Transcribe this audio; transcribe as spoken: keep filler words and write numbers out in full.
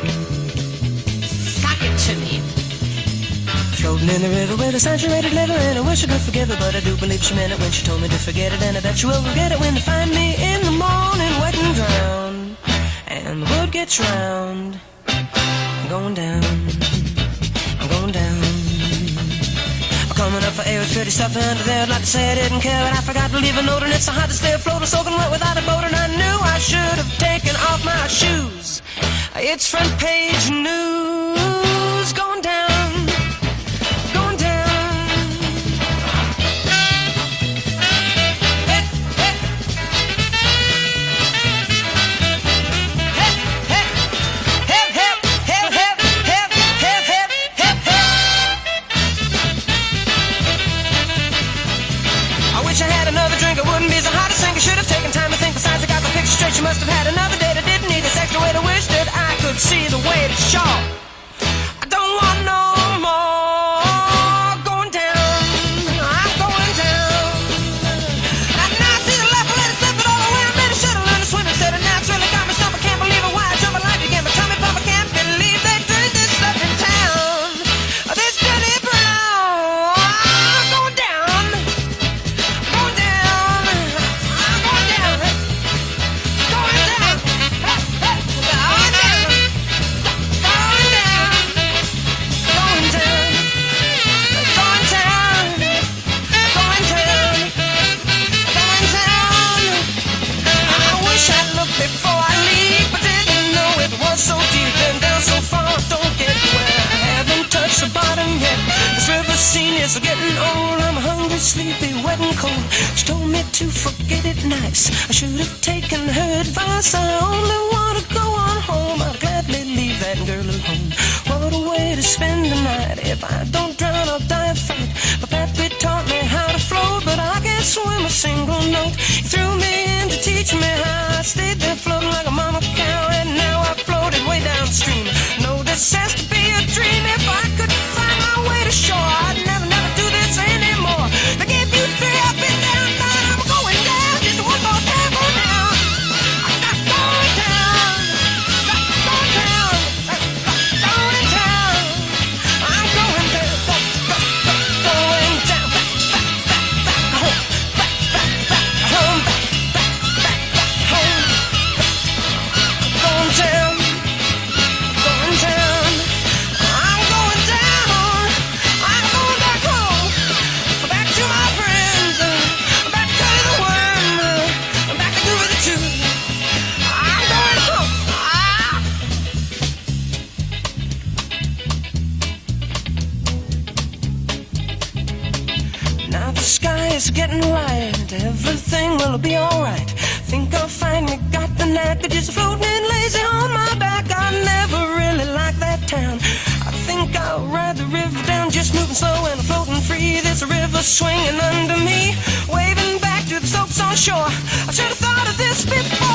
Sock it to me. Floating in the river with a saturated liver, and I wish I could forgive her, but I do believe she meant it when she told me to forget it, and I bet you will forget it when you find me in the morning wet and drowned, and the wood gets round. I'm going down, I'm going down. I'm coming up for air, it's pretty stuff under there. I'd like to say I didn't care, but I forgot to leave a note, and it's so hot to stay afloat or soaking wet without a boat, and I knew I should have taken off my shoes. It's front page news, going down. She must have had another date. I didn't need this extra way to wish that I could see the way to shore. I don't want no more going down. I'm going down. And now I see the left, I let it slip it all away. I made a shuttle and a swim instead, and now it's really got me stumped. I can't believe it. Why I jump my life again? My tummy pump, I can't believe they did this stuff in town. This dirty brown. I'm going down. Going down. I'm going down. Before I leave, but didn't know it was so deep and down so far. Don't get where I haven't touched the bottom yet. This river scene is getting old. I'm hungry, sleepy, wet and cold. She told me to forget it nice. I should have taken her advice. I only want to go on home. I'd gladly leave that girl alone. What a way to spend the night. If I don't drown, I'll die of fright. My pappy taught me how to float, but I can't swim a single note. He threw me in to teach me how. I stayed there floating like a mama cow, and now I floated way downstream. No, this has to be a dream. If I could find my way to shore, I'd never, never do this anymore. Now give you three, I've been down, down, I'm going down. Just one more time, go down. I'm not going down. Not going down. Going down. I'm going down. Go, go, go, going down. Back, back, back, back home. Back, back, back home. Back. Going down, going down, I'm going down, I'm going back home, back to my friends, back to the worm, back to groove the two. I'm going home. Ah. Now the sky is getting light, everything will be alright. Think I'll finally got the knack of just floating lazy on my back. I never really liked that town. I think I'll ride the river down, just moving slow and floating free. There's a river swinging under me, waving back to the slopes on shore. I should have thought of this before.